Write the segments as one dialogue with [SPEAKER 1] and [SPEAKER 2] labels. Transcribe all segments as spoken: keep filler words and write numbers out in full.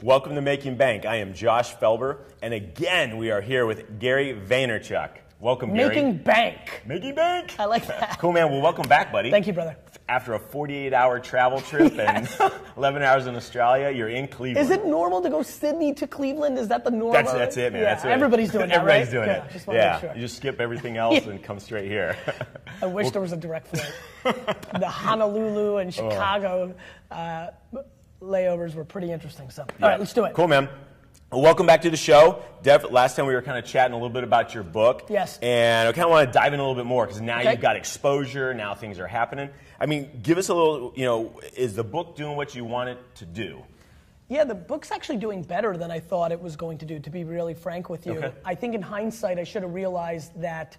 [SPEAKER 1] Welcome to Making Bank. I am Josh Felber, and again, we are here with Gary Vaynerchuk. Welcome, Gary.
[SPEAKER 2] Making Bank.
[SPEAKER 1] Making Bank.
[SPEAKER 2] I like that.
[SPEAKER 1] Cool, man. Well, welcome back, buddy.
[SPEAKER 2] Thank you, brother.
[SPEAKER 1] After a forty-eight hour travel trip
[SPEAKER 2] Yes.
[SPEAKER 1] and eleven hours in Australia, you're in Cleveland.
[SPEAKER 2] Is it normal to go Sydney to Cleveland? Is that the normal?
[SPEAKER 1] That's, that's it, man.
[SPEAKER 2] Yeah,
[SPEAKER 1] that's it.
[SPEAKER 2] everybody's doing that,
[SPEAKER 1] Everybody's
[SPEAKER 2] right?
[SPEAKER 1] doing
[SPEAKER 2] yeah,
[SPEAKER 1] it.
[SPEAKER 2] Just wanna
[SPEAKER 1] yeah,
[SPEAKER 2] make sure.
[SPEAKER 1] you just skip everything else and come straight here.
[SPEAKER 2] I wish there was a direct flight. The Honolulu and Chicago uh, layovers were pretty interesting. So,
[SPEAKER 1] Yeah.
[SPEAKER 2] all right, let's do it.
[SPEAKER 1] Cool, man. Well, welcome back to the show. Dev, last time we were kind of chatting a little bit about your book.
[SPEAKER 2] Yes.
[SPEAKER 1] And I kind of want to dive in a little bit more because now
[SPEAKER 2] Okay.
[SPEAKER 1] you've got exposure, now things are happening. I mean, give us a little, you know, is the book doing what you want it to do?
[SPEAKER 2] Yeah, the book's actually doing better than I thought it was going to do, to be really frank with you.
[SPEAKER 1] Okay.
[SPEAKER 2] I think in hindsight, I should have realized that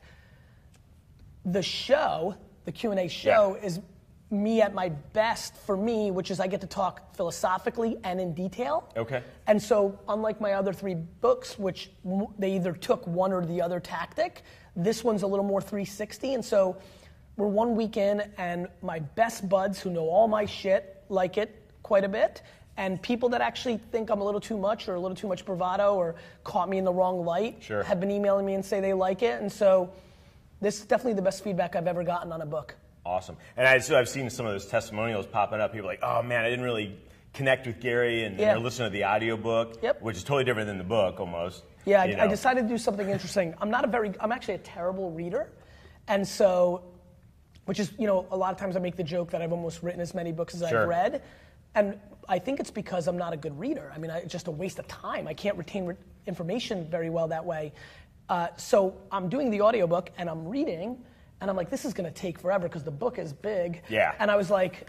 [SPEAKER 2] the show, the Q and A show,
[SPEAKER 1] Yeah.
[SPEAKER 2] is me at my best for me, which is I get to talk philosophically and in detail.
[SPEAKER 1] Okay.
[SPEAKER 2] And so, unlike my other three books, which m- they either took one or the other tactic, this one's a little more three sixty. And so, we're one week in, and my best buds who know all my shit like it quite a bit. And people that actually think I'm a little too much or a little too much bravado or caught me in the wrong light
[SPEAKER 1] Sure.
[SPEAKER 2] have been emailing me and say they like it. And so, this is definitely the best feedback I've ever gotten on a book.
[SPEAKER 1] Awesome. And I, so I've seen some of those testimonials popping up. People are like, oh man, I didn't really connect with Gary, and,
[SPEAKER 2] Yeah.
[SPEAKER 1] and they're listening to the audiobook,
[SPEAKER 2] Yep.
[SPEAKER 1] which is totally different than the book almost.
[SPEAKER 2] Yeah,
[SPEAKER 1] you
[SPEAKER 2] I, I
[SPEAKER 1] know.
[SPEAKER 2] decided to do something interesting. I'm not a very, I'm actually a terrible reader. And so, which is, you know, a lot of times I make the joke that I've almost written as many books as
[SPEAKER 1] Sure.
[SPEAKER 2] I've read. And I think it's because I'm not a good reader. I mean, I, it's just a waste of time. I can't retain re- information very well that way. Uh, so I'm doing the audiobook and I'm reading, and I'm like, this is gonna take forever because the book is big.
[SPEAKER 1] Yeah.
[SPEAKER 2] And I was like,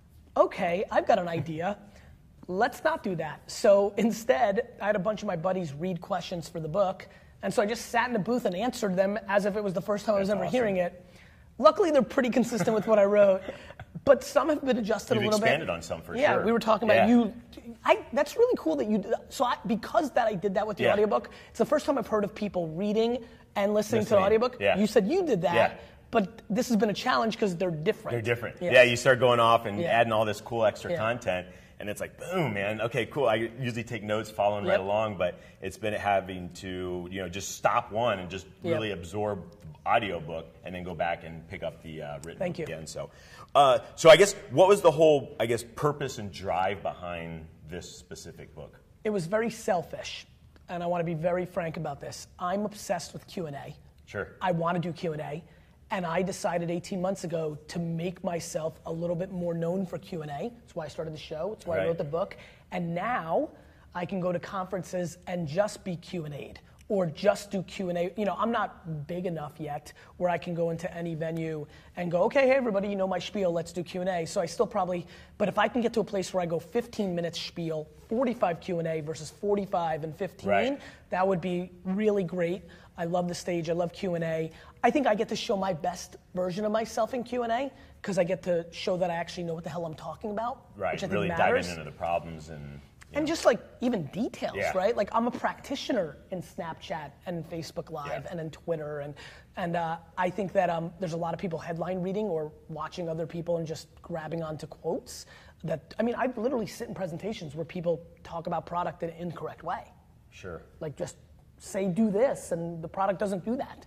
[SPEAKER 2] okay, I've got an idea. Let's not do that. So instead, I had a bunch of my buddies read questions for the book. And so I just sat in the booth and answered them as if it was the first time I was
[SPEAKER 1] That's
[SPEAKER 2] ever
[SPEAKER 1] awesome.
[SPEAKER 2] hearing it. Luckily, they're pretty consistent with what I wrote. But some have been adjusted
[SPEAKER 1] You've
[SPEAKER 2] a little bit.
[SPEAKER 1] expanded on some for
[SPEAKER 2] yeah,
[SPEAKER 1] sure.
[SPEAKER 2] we were talking about
[SPEAKER 1] Yeah.
[SPEAKER 2] you. I, that's really cool that you did that. So I, because that I did that with the
[SPEAKER 1] Yeah.
[SPEAKER 2] audiobook, it's the first time I've heard of people reading and listening, to
[SPEAKER 1] Listening,
[SPEAKER 2] the audiobook.
[SPEAKER 1] yeah.
[SPEAKER 2] You said you did that.
[SPEAKER 1] Yeah.
[SPEAKER 2] But this has been a challenge because they're different.
[SPEAKER 1] They're different.
[SPEAKER 2] Yes.
[SPEAKER 1] Yeah, you start going off and
[SPEAKER 2] Yeah.
[SPEAKER 1] adding all this cool extra
[SPEAKER 2] Yeah.
[SPEAKER 1] content, and it's like, boom, man. Okay, cool. I usually take notes following right
[SPEAKER 2] Yep.
[SPEAKER 1] along, but it's been having to, you know, just stop one and just
[SPEAKER 2] Yep.
[SPEAKER 1] really absorb the audiobook and then go back and pick up the uh, written
[SPEAKER 2] Thank
[SPEAKER 1] book
[SPEAKER 2] you.
[SPEAKER 1] again. So, uh, so I guess what was the whole, I guess, purpose and drive behind this specific book?
[SPEAKER 2] It was very selfish, and I want to be very frank about this. I'm obsessed with Q and A.
[SPEAKER 1] Sure.
[SPEAKER 2] I want to do Q and A, and I decided eighteen months ago to make myself a little bit more known for Q and A. That's why I started the show. That's why
[SPEAKER 1] Right.
[SPEAKER 2] I wrote the book. And now I can go to conferences and just be Q and A'd or just do Q and A. You know, I'm not big enough yet where I can go into any venue and go, okay, hey everybody, you know my spiel, let's do Q and A. So I still probably, but if I can get to a place where I go fifteen minutes spiel, forty-five Q and A versus forty-five and fifteen,
[SPEAKER 1] Right.
[SPEAKER 2] that would be really great. I love the stage, I love Q and A. I think I get to show my best version of myself in Q and A because I get to show that I actually know what the hell I'm talking about,
[SPEAKER 1] Right.
[SPEAKER 2] which I think
[SPEAKER 1] Really
[SPEAKER 2] matters.
[SPEAKER 1] diving into the problems and. you
[SPEAKER 2] And
[SPEAKER 1] know.
[SPEAKER 2] just like even details,
[SPEAKER 1] Yeah.
[SPEAKER 2] right? Like I'm a practitioner in Snapchat and Facebook Live
[SPEAKER 1] Yeah.
[SPEAKER 2] and in Twitter, and and uh, I think that um, there's a lot of people headline reading or watching other people and just grabbing onto quotes. That I mean, I literally sit in presentations where people talk about product in an incorrect way.
[SPEAKER 1] Sure.
[SPEAKER 2] Like just say do this, and the product doesn't do that.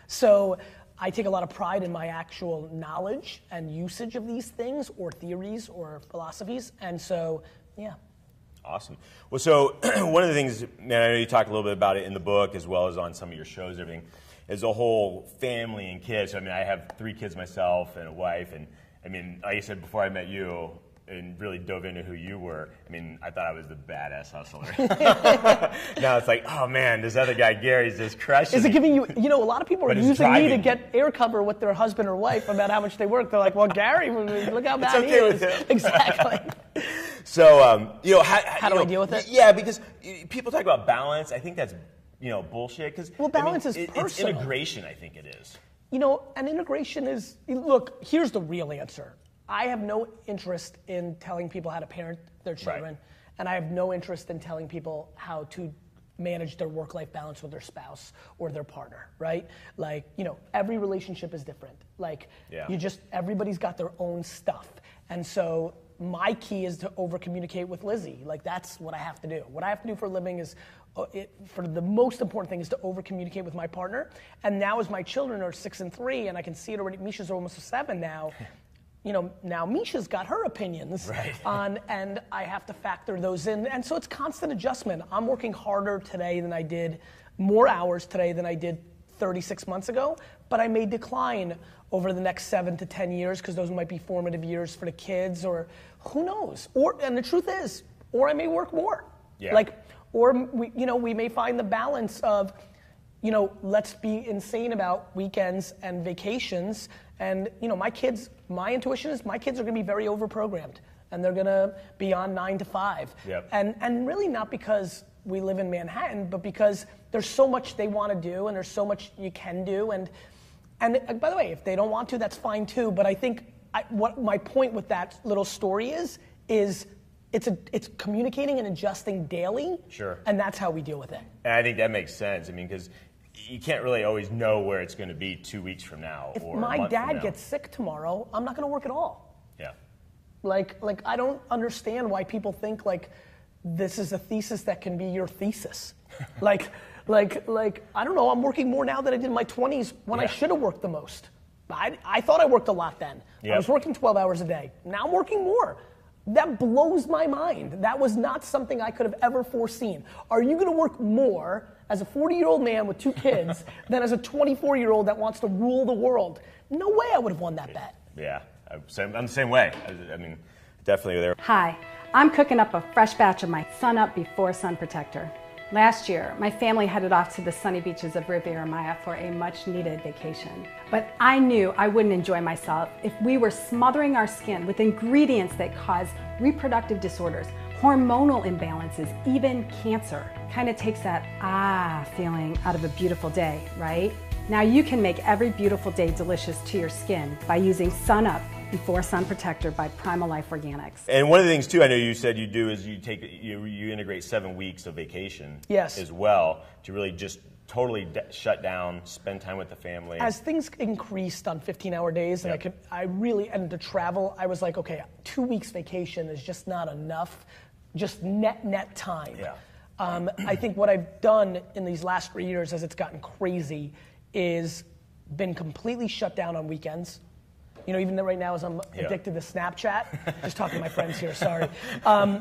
[SPEAKER 2] So I take a lot of pride in my actual knowledge and usage of these things or theories or philosophies, and so yeah.
[SPEAKER 1] Awesome. Well, so one of the things, and I know you talk a little bit about it in the book as well as on some of your shows, and everything, is the whole family and kids. So, I mean, I have three kids myself and a wife, and I mean, like I said before I met you and really dove into who you were, I mean, I thought I was the badass hustler. Now it's like, oh man, this other guy Gary's just crushing
[SPEAKER 2] Is it
[SPEAKER 1] it.
[SPEAKER 2] giving you, you know, a lot of people are
[SPEAKER 1] But it's
[SPEAKER 2] using me to
[SPEAKER 1] driving.
[SPEAKER 2] get air cover with their husband or wife about how much they work. They're like, well, Gary, look how bad
[SPEAKER 1] okay
[SPEAKER 2] he
[SPEAKER 1] with
[SPEAKER 2] is.
[SPEAKER 1] him.
[SPEAKER 2] Exactly.
[SPEAKER 1] So, um, you know, how,
[SPEAKER 2] How
[SPEAKER 1] you
[SPEAKER 2] do I
[SPEAKER 1] know,
[SPEAKER 2] deal with it?
[SPEAKER 1] Yeah, because y- people talk about balance. I think that's, you know, bullshit. Because
[SPEAKER 2] Well, balance is
[SPEAKER 1] it, It's
[SPEAKER 2] personal.
[SPEAKER 1] integration, I think it is.
[SPEAKER 2] You know, and integration is, look, here's the real answer. I have no interest in telling people how to parent their children,
[SPEAKER 1] Right.
[SPEAKER 2] and I have no interest in telling people how to manage their work-life balance with their spouse or their partner, right? Like, you know, every relationship is different. Like,
[SPEAKER 1] Yeah.
[SPEAKER 2] you just, everybody's got their own stuff. And so my key is to over communicate with Lizzie. Like that's what I have to do. What I have to do for a living is, uh, it, for the most important thing is to over communicate with my partner. And now as my children are six and three, and I can see it already, Misha's almost seven now, you know, now Misha's got her opinions
[SPEAKER 1] right.
[SPEAKER 2] on, and I have to factor those in. And so it's constant adjustment. I'm working harder today than I did, more hours today than I did thirty-six months ago, but I may decline over the next seven to ten years because those might be formative years for the kids, or who knows? Or, and the truth is, or I may work more.
[SPEAKER 1] Yeah.
[SPEAKER 2] Like, or we, you know, we may find the balance of, you know, let's be insane about weekends and vacations. And, you know, my kids, my intuition is my kids are gonna be very overprogrammed and they're gonna be on nine to five.
[SPEAKER 1] Yep.
[SPEAKER 2] And, and really not because we live in Manhattan, but because there's so much they wanna do and there's so much you can do. And, and uh, by the way, if they don't want to, that's fine too. But I think I, what my point with that little story is, is it's a, it's communicating and adjusting daily.
[SPEAKER 1] Sure.
[SPEAKER 2] And that's how we deal with it.
[SPEAKER 1] And I think that makes sense. I mean, because you can't really always know where it's going to be two weeks from now.
[SPEAKER 2] If
[SPEAKER 1] or a
[SPEAKER 2] my
[SPEAKER 1] month from
[SPEAKER 2] dad
[SPEAKER 1] now.
[SPEAKER 2] gets sick tomorrow, I'm not going to work at all.
[SPEAKER 1] Yeah.
[SPEAKER 2] Like, like I don't understand why people think like this is a thesis that can be your thesis. like, like, like I don't know. I'm working more now than I did in my twenties when
[SPEAKER 1] yeah.
[SPEAKER 2] I should have worked the most. I, I thought I worked a lot then.
[SPEAKER 1] Yep.
[SPEAKER 2] I was working twelve hours a day. Now I'm working more. That blows my mind. That was not something I could have ever foreseen. Are you going to work more as a forty-year-old man with two kids than as a twenty-four-year-old that wants to rule the world? No way I would have won that bet.
[SPEAKER 1] Yeah, I'm the same way. I mean, definitely there.
[SPEAKER 3] Hi, I'm cooking up a fresh batch of my Sun Up Before Sun Protector. Last year, my family headed off to the sunny beaches of Riviera Maya for a much-needed vacation. But I knew I wouldn't enjoy myself if we were smothering our skin with ingredients that cause reproductive disorders, hormonal imbalances, even cancer. Kind of takes that ah feeling out of a beautiful day, right? Now you can make every beautiful day delicious to your skin by using Sun Up Before Sun Protector by Primal Life Organics.
[SPEAKER 1] And one of the things too, I know you said you do is you take you, you integrate seven weeks of vacation.
[SPEAKER 2] Yes.
[SPEAKER 1] As well to really just totally de- shut down, spend time with the family.
[SPEAKER 2] As things increased on fifteen-hour days, and
[SPEAKER 1] yep.
[SPEAKER 2] I could, I really, and to travel, I was like, okay, two weeks vacation is just not enough, just net net time.
[SPEAKER 1] Yeah.
[SPEAKER 2] Um, I think what I've done in these last three years, as it's gotten crazy, is been completely shut down on weekends. You know, even though right now as I'm
[SPEAKER 1] yeah.
[SPEAKER 2] addicted to Snapchat, just talking to my friends here, sorry. Um,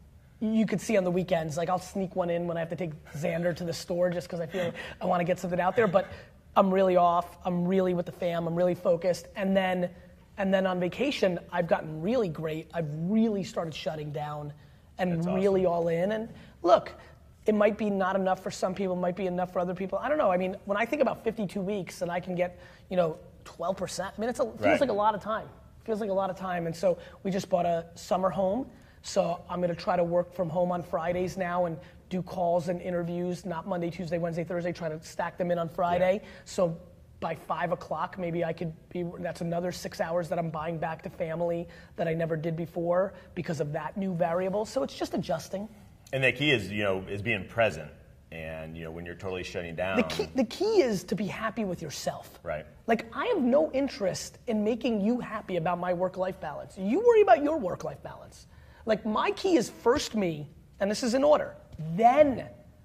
[SPEAKER 2] you could see on the weekends, like I'll sneak one in when I have to take Xander to the store just because I feel I want to get something out there, but I'm really off, I'm really with the fam, I'm really focused, and then, and then on vacation, I've gotten really great. I've really started shutting down and
[SPEAKER 1] That's
[SPEAKER 2] really
[SPEAKER 1] awesome.
[SPEAKER 2] all in, and look, it might be not enough for some people, it might be enough for other people. I don't know, I mean, when I think about fifty-two weeks and I can get, you know, twelve percent, I mean, it's a, it feels
[SPEAKER 1] right.
[SPEAKER 2] like a lot of time. It feels like a lot of time, and so we just bought a summer home, so I'm gonna try to work from home on Fridays now and do calls and interviews, not Monday, Tuesday, Wednesday, Thursday, try to stack them in on Friday.
[SPEAKER 1] Yeah.
[SPEAKER 2] So by five o'clock, maybe I could be, that's another six hours that I'm buying back to family that I never did before because of that new variable. So it's just adjusting.
[SPEAKER 1] And the key is, you know, is being present. And, you know, when you're totally shutting down.
[SPEAKER 2] The key, the key is to be happy with yourself.
[SPEAKER 1] Right.
[SPEAKER 2] Like, I have no interest in making you happy about my work-life balance. You worry about your work-life balance. Like, my key is first me, and this is in order, then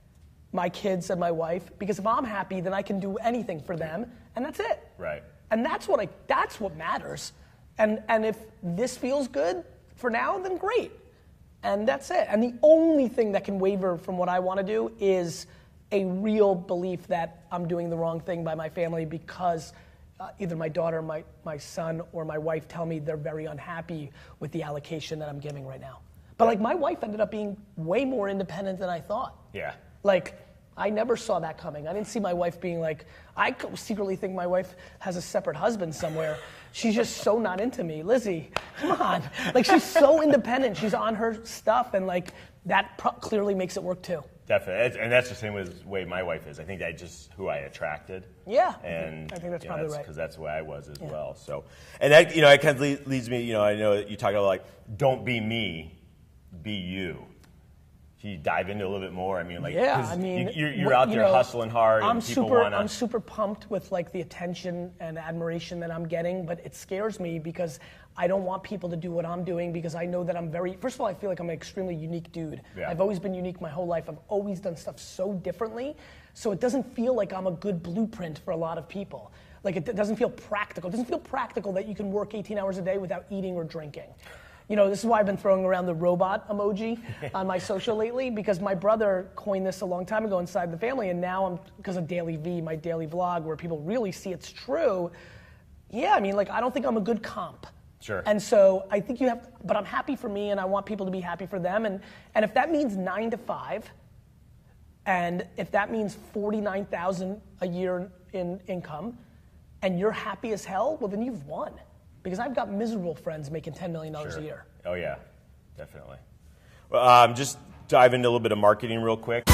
[SPEAKER 2] my kids and my wife, because if I'm happy, then I can do anything for them, and that's it.
[SPEAKER 1] Right.
[SPEAKER 2] And that's what I, that's what matters. And, and if this feels good for now, then great. And that's it. And the only thing that can waver from what I want to do is a real belief that I'm doing the wrong thing by my family because uh, either my daughter, my, my son, or my wife tell me they're very unhappy with the allocation that I'm giving right now. But like my wife ended up being way more independent than I thought.
[SPEAKER 1] Yeah.
[SPEAKER 2] Like, I never saw that coming. I didn't see my wife being like, I secretly think my wife has a separate husband somewhere. She's just so not into me. Lizzie, come on. Like, she's so independent. She's on her stuff, and like, that pro- clearly makes it work too.
[SPEAKER 1] Definitely. And that's the same way my wife is. I think that's just who I attracted.
[SPEAKER 2] Yeah.
[SPEAKER 1] And
[SPEAKER 2] I think that's
[SPEAKER 1] you know,
[SPEAKER 2] probably
[SPEAKER 1] that's,
[SPEAKER 2] right.
[SPEAKER 1] Because that's the way I was as
[SPEAKER 2] Yeah.
[SPEAKER 1] well. So, and that, you know, it kind of leads me, you know, I know that you talk about like, don't be me, be you. Can you dive into a little bit more? I mean, like,
[SPEAKER 2] yeah,
[SPEAKER 1] 'cause
[SPEAKER 2] I mean,
[SPEAKER 1] you, you're, you're out
[SPEAKER 2] you
[SPEAKER 1] there
[SPEAKER 2] know,
[SPEAKER 1] hustling hard,
[SPEAKER 2] I'm
[SPEAKER 1] and people
[SPEAKER 2] super,
[SPEAKER 1] wanna.
[SPEAKER 2] I'm super pumped with like the attention and admiration that I'm getting, but it scares me because I don't want people to do what I'm doing because I know that I'm very. First of all, I feel like I'm an extremely unique dude.
[SPEAKER 1] Yeah.
[SPEAKER 2] I've always been unique my whole life. I've always done stuff so differently, so it doesn't feel like I'm a good blueprint for a lot of people. Like it doesn't feel practical. It doesn't feel practical that you can work eighteen hours a day without eating or drinking. You know, this is why I've been throwing around the robot emoji on my social lately, because my brother coined this a long time ago inside the family, and now I'm, because of Daily V, my daily vlog, where people really see it's true. Yeah, I mean, like, I don't think I'm a good comp.
[SPEAKER 1] Sure.
[SPEAKER 2] And so I think you have, but I'm happy for me, and I want people to be happy for them, and, and if that means nine to five, and if that means forty-nine thousand a year in income, and you're happy as hell, well, then you've won. Because I've got miserable friends making ten million dollars
[SPEAKER 1] Sure.
[SPEAKER 2] a year.
[SPEAKER 1] Oh yeah, definitely. Well, um, just dive into a little bit of marketing real quick.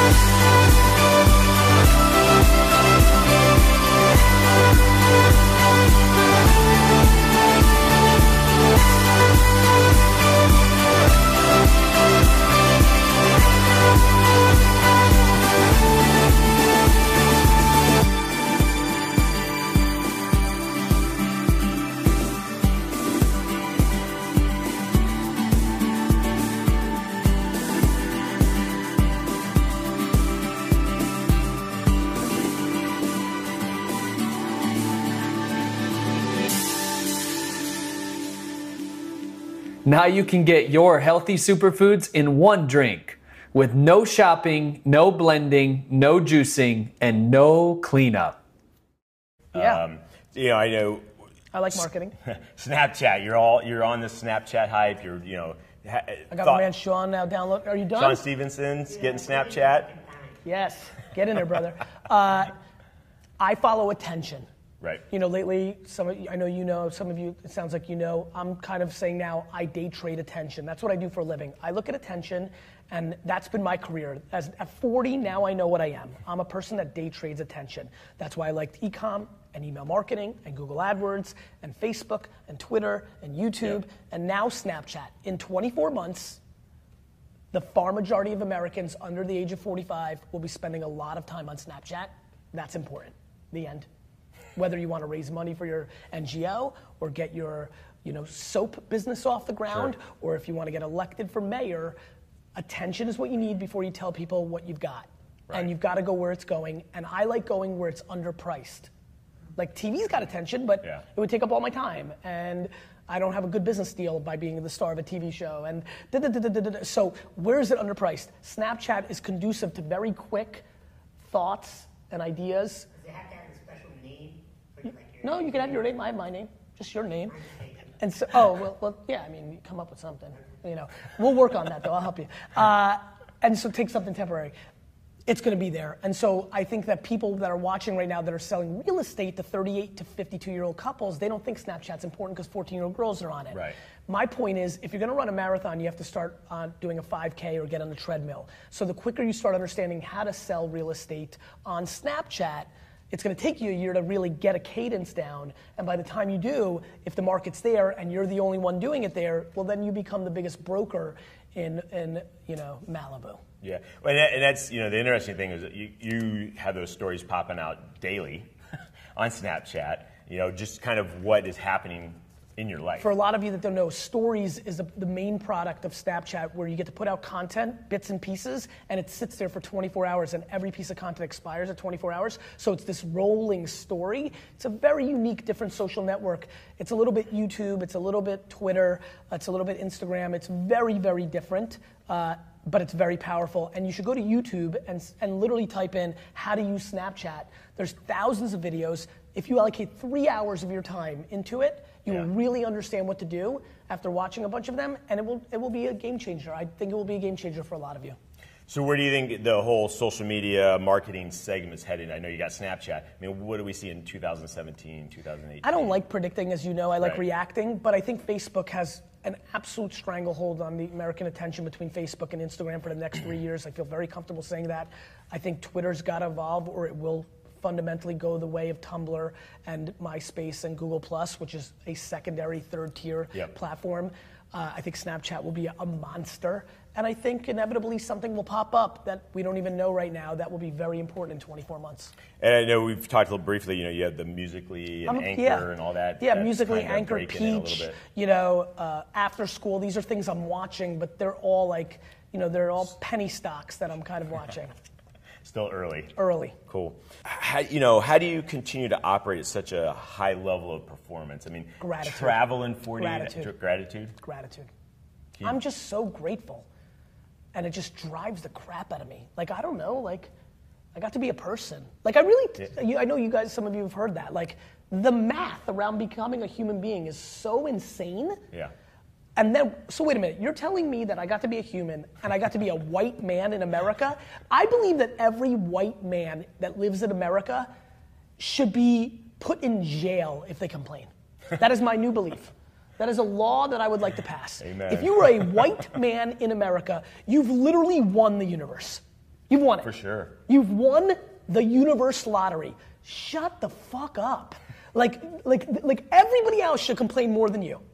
[SPEAKER 4] Now you can get your healthy superfoods in one drink with no shopping, no blending, no juicing, and no cleanup.
[SPEAKER 2] Yeah,
[SPEAKER 1] Um, you know, I know
[SPEAKER 2] I like marketing.
[SPEAKER 1] Snapchat. You're all you're on the Snapchat hype. You're you know. Ha-
[SPEAKER 2] I got
[SPEAKER 1] thought-
[SPEAKER 2] my man Sean now download. Are you done?
[SPEAKER 1] Sean Stevenson's getting Snapchat.
[SPEAKER 2] Yes, get in there, brother. Uh, I follow attention.
[SPEAKER 1] Right.
[SPEAKER 2] You know, lately, some of you, I know you know, some of you, it sounds like you know, I'm kind of saying now, I day trade attention. That's what I do for a living. I look at attention, and that's been my career. As at forty, now I know what I am. I'm a person that day trades attention. That's why I liked e-com and email marketing and Google AdWords and Facebook and Twitter and YouTube
[SPEAKER 1] Yep.
[SPEAKER 2] and now Snapchat. In twenty-four months, the far majority of Americans under the age of forty-five will be spending a lot of time on Snapchat. That's important. The end. Whether you want to raise money for your N G O or get your, you know, soap business off the ground,
[SPEAKER 1] Sure.
[SPEAKER 2] or if you want to get elected for mayor, attention is what you need before you tell people what you've got.
[SPEAKER 1] Right.
[SPEAKER 2] And you've got to go where it's going. And I like going where it's underpriced. Like T V's got attention, but
[SPEAKER 1] Yeah.
[SPEAKER 2] it would take up all my time. And I don't have a good business deal by being the star of a T V show. And da, da, da, da, da, da. So where is it underpriced? Snapchat is conducive to very quick thoughts and ideas.
[SPEAKER 5] Does it have to have a special name? For like your
[SPEAKER 2] No, you can have your name. I have my name, just your name. And so, oh well, well, yeah. I mean, you come up with something. You know, we'll work on that though. I'll help you. Uh, and so, take something temporary. It's going to be there. And so, I think that people that are watching right now that are selling real estate to thirty-eight to fifty-two year old couples, they don't think Snapchat's important because fourteen year old girls are on it.
[SPEAKER 1] Right.
[SPEAKER 2] My point is, if you're going to run a marathon, you have to start uh, doing a five K or get on the treadmill. So the quicker you start understanding how to sell real estate on Snapchat, it's going to take you a year to really get a cadence down. And by the time you do, if the market's there and you're the only one doing it there, well, then you become the biggest broker in, in you know, Malibu.
[SPEAKER 1] Yeah, well, and, that, and that's you know the interesting thing is that you, you have those stories popping out daily on Snapchat. You know, just kind of what is happening in your life.
[SPEAKER 2] For a lot of you that don't know, Stories is the, the main product of Snapchat, where you get to put out content, bits and pieces, and it sits there for twenty-four hours, and every piece of content expires at twenty-four hours. So it's this rolling story. It's a very unique, different social network. It's a little bit YouTube, it's a little bit Twitter, it's a little bit Instagram. It's very, very different. Uh, but it's very powerful. And you should go to YouTube and, and literally type in how to use Snapchat. There's thousands of videos. If you allocate three hours of your time into it, you
[SPEAKER 1] Yeah.
[SPEAKER 2] will really understand what to do after watching a bunch of them, and it will it will be a game changer. I think it will be a game changer for a lot of you.
[SPEAKER 1] So where do you think the whole social media marketing segment is headed? I know you got Snapchat. I mean, what do we see in two thousand seventeen, two thousand eighteen?
[SPEAKER 2] I don't like predicting, as you know. I like
[SPEAKER 1] Right.
[SPEAKER 2] reacting, but I think Facebook has an absolute stranglehold on the American attention between Facebook and Instagram for the next three years. I feel very comfortable saying that. I think Twitter's got to evolve, or it will fundamentally go the way of Tumblr and MySpace and Google Plus, which is a secondary, third tier
[SPEAKER 1] Yep.
[SPEAKER 2] platform. Uh, I think Snapchat will be a monster. And I think inevitably something will pop up that we don't even know right now that will be very important in twenty-four months.
[SPEAKER 1] And I know we've talked a little briefly, you know, you had the Musical.ly and
[SPEAKER 2] Um,
[SPEAKER 1] Anchor
[SPEAKER 2] yeah.
[SPEAKER 1] and all that.
[SPEAKER 2] Yeah,
[SPEAKER 1] that's
[SPEAKER 2] Musical.ly,
[SPEAKER 1] kind of
[SPEAKER 2] Anchor,
[SPEAKER 1] breaking in a little
[SPEAKER 2] Peach,
[SPEAKER 1] bit.
[SPEAKER 2] you know, uh, After School. These are things I'm watching, but they're all like, you know, they're all penny stocks that I'm kind of watching
[SPEAKER 1] Still early.
[SPEAKER 2] early.
[SPEAKER 1] Cool. How, you know, how do you continue to operate at such a high level of performance? I mean,
[SPEAKER 2] Gratitude.
[SPEAKER 1] traveling forty
[SPEAKER 2] Gratitude.
[SPEAKER 1] gratitude.
[SPEAKER 2] Gratitude.
[SPEAKER 1] you-
[SPEAKER 2] I'm just so grateful. And it just drives the crap out of me. Like, I don't know, like, I got to be a person. Like, I really, you, I know you guys, some of you have heard that. Like, the math around becoming a human being is so insane.
[SPEAKER 1] Yeah.
[SPEAKER 2] And then, so wait a minute, you're telling me that I got to be a human and I got to be a white man in America? I believe that every white man that lives in America should be put in jail if they complain. That is my new belief. That is a law that I would like to pass.
[SPEAKER 1] Amen.
[SPEAKER 2] If you were a white man in America, you've literally won the universe. You've won it.
[SPEAKER 1] For sure.
[SPEAKER 2] You've won the universe lottery. Shut the fuck up. Like, like, like everybody else should complain more than you.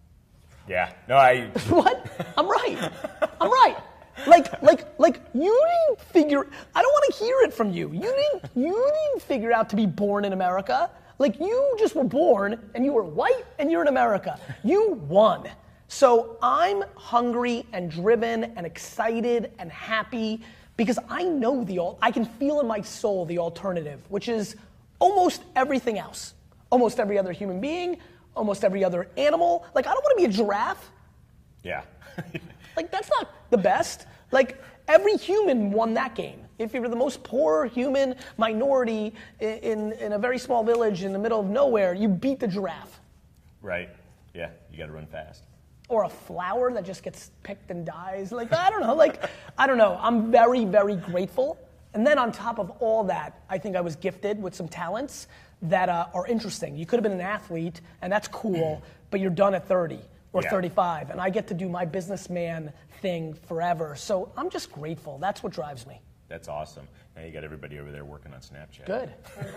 [SPEAKER 1] Yeah. No, I.
[SPEAKER 2] What? I'm right. I'm right. Like, like, like you didn't figure. I don't want to hear it from you. You didn't. You didn't figure out to be born in America. Like you just were born and you were white and you're in America. You won. So I'm hungry and driven and excited and happy because I know the. al- I can feel in my soul the alternative, which is almost everything else. Almost every other human being. Almost every other animal. Like, I don't want to be a giraffe.
[SPEAKER 1] Yeah.
[SPEAKER 2] Like, that's not the best. Like, every human won that game. If you're the most poor human minority in, in, in a very small village in the middle of nowhere, you beat the giraffe.
[SPEAKER 1] Right. Yeah. You got to run fast.
[SPEAKER 2] Or a flower that just gets picked and dies. Like, I don't know. Like, I don't know. I'm very, very grateful. And then on top of all that, I think I was gifted with some talents that uh, are interesting. You could have been an athlete, and that's cool, but you're done at thirty or
[SPEAKER 1] Yeah.
[SPEAKER 2] thirty-five, and I get to do my businessman thing forever. So I'm just grateful. That's what drives me.
[SPEAKER 1] That's awesome. Now you got everybody over there working on Snapchat.
[SPEAKER 2] Good.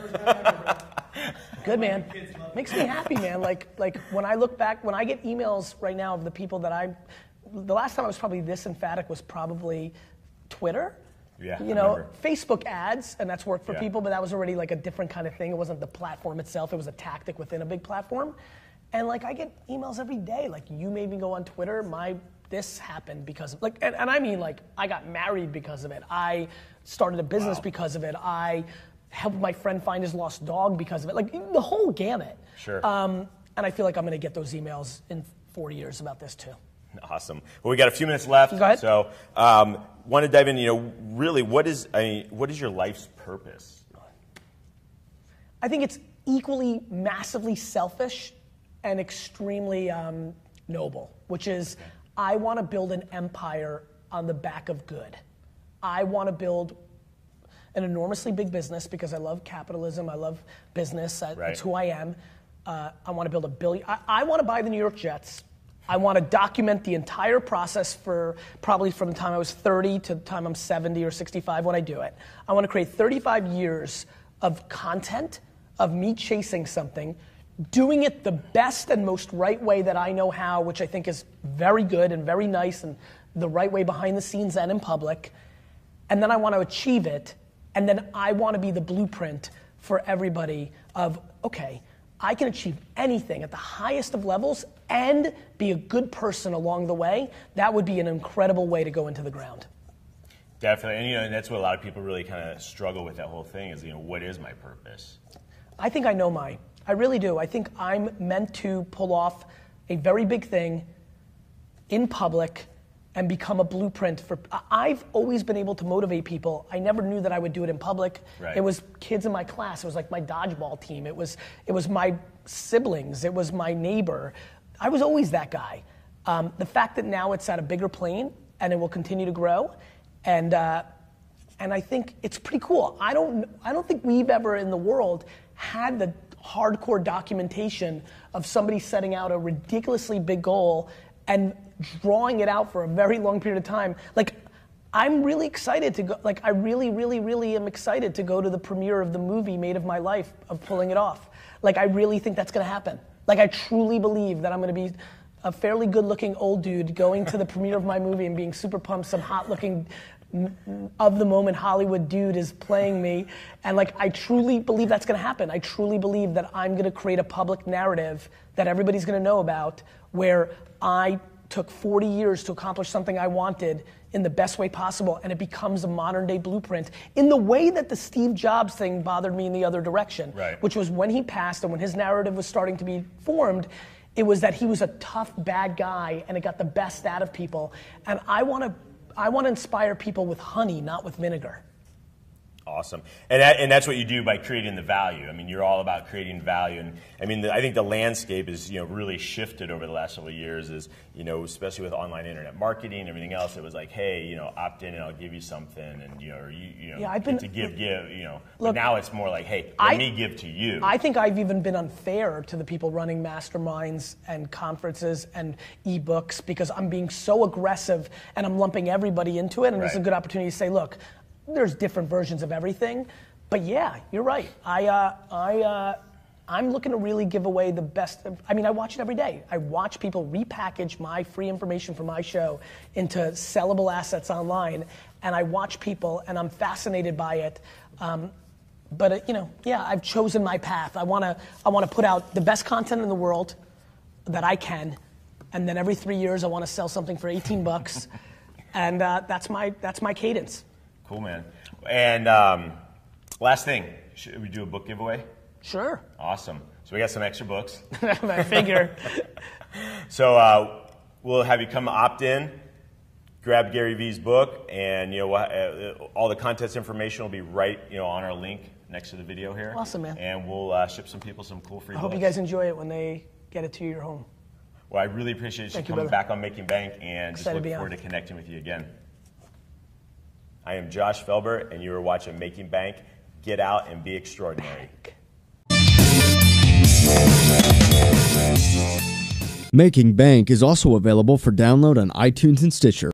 [SPEAKER 2] Good, man. Makes me happy, man. Like, like when I look back, when I get emails right now of the people that I, the last time I was probably this emphatic was probably Twitter.
[SPEAKER 1] Yeah,
[SPEAKER 2] You
[SPEAKER 1] I
[SPEAKER 2] know,
[SPEAKER 1] remember.
[SPEAKER 2] Facebook ads, and that's worked for
[SPEAKER 1] Yeah.
[SPEAKER 2] people, but that was already like a different kind of thing. It wasn't the platform itself, it was a tactic within a big platform. And like I get emails every day, like you made me go on Twitter, my this happened because of like and, and I mean like I got married because of it. I started a business
[SPEAKER 1] Wow.
[SPEAKER 2] because of it. I helped my friend find his lost dog because of it. Like the whole gamut.
[SPEAKER 1] Sure.
[SPEAKER 2] Um, and I feel like I'm gonna get those emails in four years about this too.
[SPEAKER 1] Awesome. Well, we got a few minutes left.
[SPEAKER 2] Go ahead.
[SPEAKER 1] So, um, want to dive in. You know, really, what is I mean, what is your life's purpose?
[SPEAKER 2] I think it's equally massively selfish and extremely um, noble, which is I want to build an empire on the back of good. I want to build an enormously big business because I love capitalism, I love business, I,
[SPEAKER 1] Right.
[SPEAKER 2] that's who I am. Uh, I want to build a billion, I, I want to buy the New York Jets. I want to document the entire process for probably from the time I was thirty to the time I'm seventy or sixty-five when I do it. I want to create thirty-five years of content of me chasing something, doing it the best and most right way that I know how, which I think is very good and very nice and the right way behind the scenes and in public. And then I want to achieve it. And then I want to be the blueprint for everybody of, okay, I can achieve anything at the highest of levels and be a good person along the way. That would be an incredible way to go into the ground.
[SPEAKER 1] Definitely, and you know, and that's what a lot of people really kind of struggle with. That whole thing is, you know, what is my purpose?
[SPEAKER 2] I think I know mine. I really do. I think I'm meant to pull off a very big thing in public and become a blueprint for. I- I've always been able to motivate people. I never knew that I would do it in public.
[SPEAKER 1] Right.
[SPEAKER 2] It was kids in my class. It was like my dodgeball team. It was it was my siblings. It was my neighbor. I was always that guy. Um, the fact that now it's at a bigger plane and it will continue to grow, and uh, and I think it's pretty cool. I don't I don't think we've ever in the world had the hardcore documentation of somebody setting out a ridiculously big goal and drawing it out for a very long period of time. Like, I'm really excited to go, like I really, really, really am excited to go to the premiere of the movie Made of My Life, of pulling it off. Like I really think that's gonna happen. Like I truly believe that I'm gonna be a fairly good looking old dude going to the premiere of my movie and being super pumped, some hot looking of the moment Hollywood dude is playing me. And like I truly believe that's gonna happen. I truly believe that I'm gonna create a public narrative that everybody's gonna know about, where I took forty years to accomplish something I wanted in the best way possible, and it becomes a modern day blueprint in the way that the Steve Jobs thing bothered me in the other direction,
[SPEAKER 1] right.
[SPEAKER 2] which was when he passed and when his narrative was starting to be formed, it was that he was a tough, bad guy and it got the best out of people. And I wanna, I wanna inspire people with honey, not with vinegar.
[SPEAKER 1] Awesome. And that, and that's what you do by creating the value. I mean, you're all about creating value. And I mean, the, I think the landscape is, you know, really shifted over the last several years is, you know, especially with online internet marketing and everything else, it was like, hey, you know, opt in and I'll give you something. And, you know, or you, you know,
[SPEAKER 2] yeah, I've been,
[SPEAKER 1] to give, give, you know.
[SPEAKER 2] Look,
[SPEAKER 1] but now it's more like, hey, let
[SPEAKER 2] I,
[SPEAKER 1] me give to you.
[SPEAKER 2] I think I've even been unfair to the people running masterminds and conferences and ebooks because I'm being so aggressive and I'm lumping everybody into it. And
[SPEAKER 1] right.
[SPEAKER 2] it's a good opportunity to say, look, there's different versions of everything, but yeah, you're right. I, uh, I, uh, I'm looking to really give away the best. Of, I mean, I watch it every day. I watch people repackage my free information from my show into sellable assets online, and I watch people, and I'm fascinated by it. Um, but uh, you know, yeah, I've chosen my path. I wanna, I wanna put out the best content in the world that I can, and then every three years I wanna sell something for eighteen bucks, and uh, that's my, that's my cadence.
[SPEAKER 1] Cool, man. And um, last thing, should we do a book giveaway?
[SPEAKER 2] Sure.
[SPEAKER 1] Awesome. So we got some extra books.
[SPEAKER 2] I figure.
[SPEAKER 1] So uh, we'll have you come opt in, grab Gary Vee's book, and you know uh, all the contest information will be right, you know, on our link next to the video here.
[SPEAKER 2] Awesome, man.
[SPEAKER 1] And we'll uh, ship some people some cool free
[SPEAKER 2] I
[SPEAKER 1] books.
[SPEAKER 2] hope you guys enjoy it when they get it to your home.
[SPEAKER 1] Well, I really appreciate you
[SPEAKER 2] Thank you,
[SPEAKER 1] coming
[SPEAKER 2] brother.
[SPEAKER 1] back on Making Bank, and just
[SPEAKER 2] Excited
[SPEAKER 1] look
[SPEAKER 2] to be
[SPEAKER 1] forward
[SPEAKER 2] on.
[SPEAKER 1] to connecting with you again. I am Josh Felber, and you are watching Making Bank. Get out and be extraordinary.
[SPEAKER 6] Making Bank is also available for download on iTunes and Stitcher.